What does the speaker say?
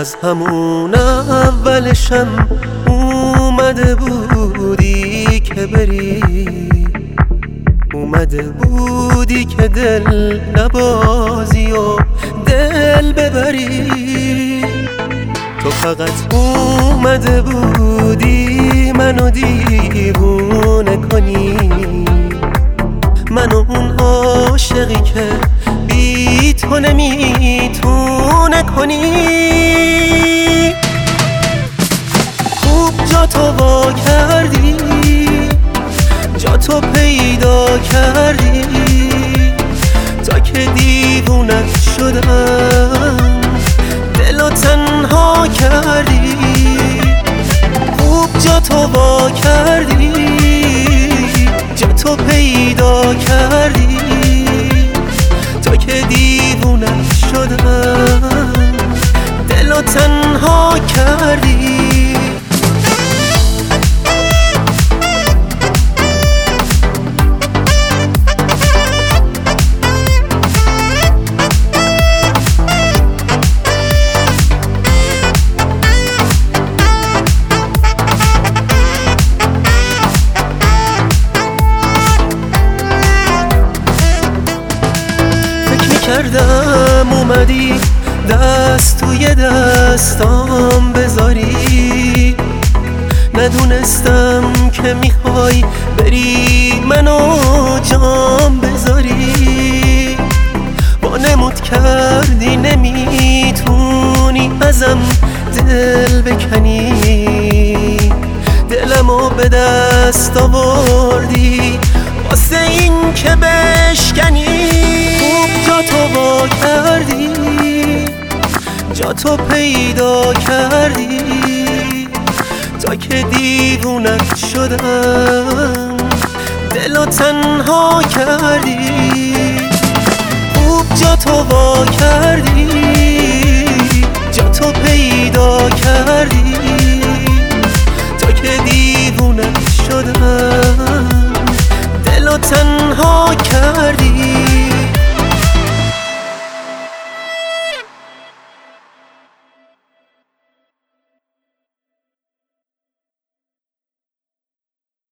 از همون اولشم اومده بودی که بری، اومده بودی که دل نبازی و دل ببری. تو فقط اومده بودی منو دیوونه کنی، منو اون عاشقی که بی تو نمیتونه کنی. خوب جا تو وا کردی، جا تو پیدا کردی، تا که دیوونت شدم دلو تنها کردی. خوب جا تو وا کردی، جا تو پیدا کردی، تا که دیوونت شدم دلو تنها کردی. کردم اومدی دست توی دستام بذاری، ندونستم که میخوای بری منو جام بذاری. وانمود کردی نمیتونی ازم دل بکنی، دلمو به دست آوردی واسه این که بشکنی. جا تو وا کردی، جا تو پیدا کردی، تا که دیوونت شدم دلو تنها کردی. خوب جا تو وا کردی، جا تو پیدا کردی، تا که دیوونت شدم دلو تنها کردی.